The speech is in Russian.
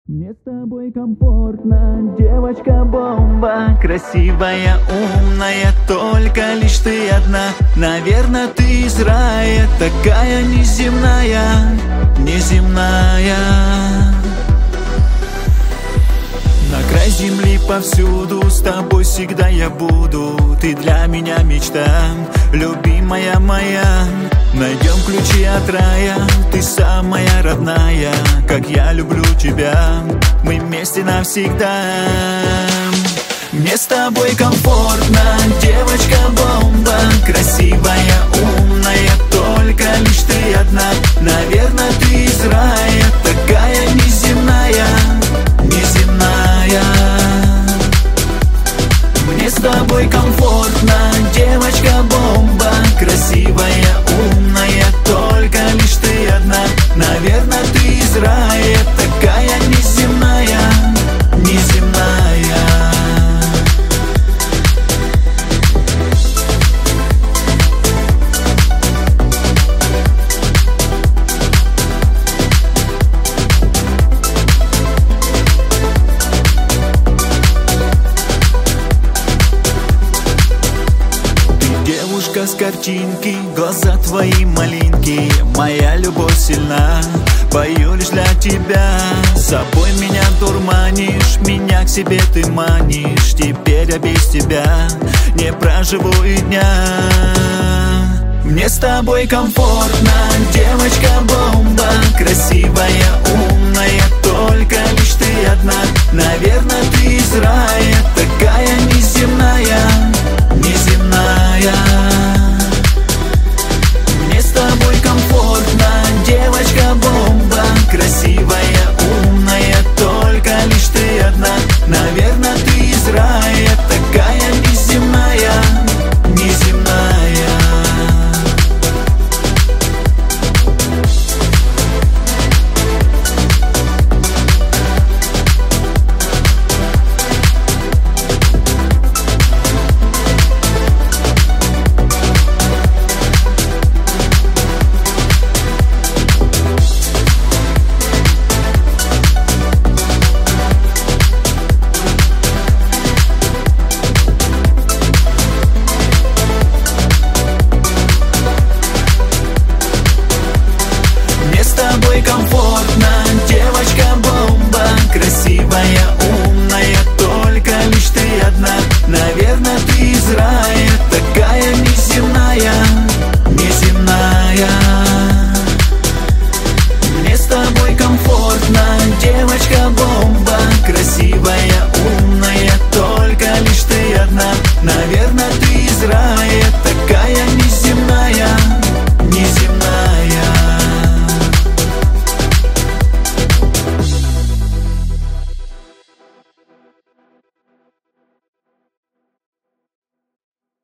Мне с тобой комфортно, девочка-бомба. Красивая, умная, только лишь ты одна. Наверное, ты из рая, такая неземная, неземная. На край земли повсюду, с тобой всегда я буду. Ты для меня мечта, любимая моя. Найдем ключи от рая, ты самая родная. Как я люблю тебя, мы вместе навсегда. Мне с тобой комфортно, девочка-бомба. Красивая, умная, только лишь ты одна. Наверное, ты из рая, такая неземная, неземная. Мне с тобой комфортно, девочка-бомба. Красивая, умная, только лишь ты одна. Наверное, ты из рая, такая неземная, неземная. Девушка с картинки, глаза твои малинки. Моя любовь сильна, пою лишь для тебя. С собой меня дурманишь, меня к себе ты манишь. Теперь я без тебя не проживу и дня. Мне с тобой комфортно, девочка-бомба. Красивая, умная,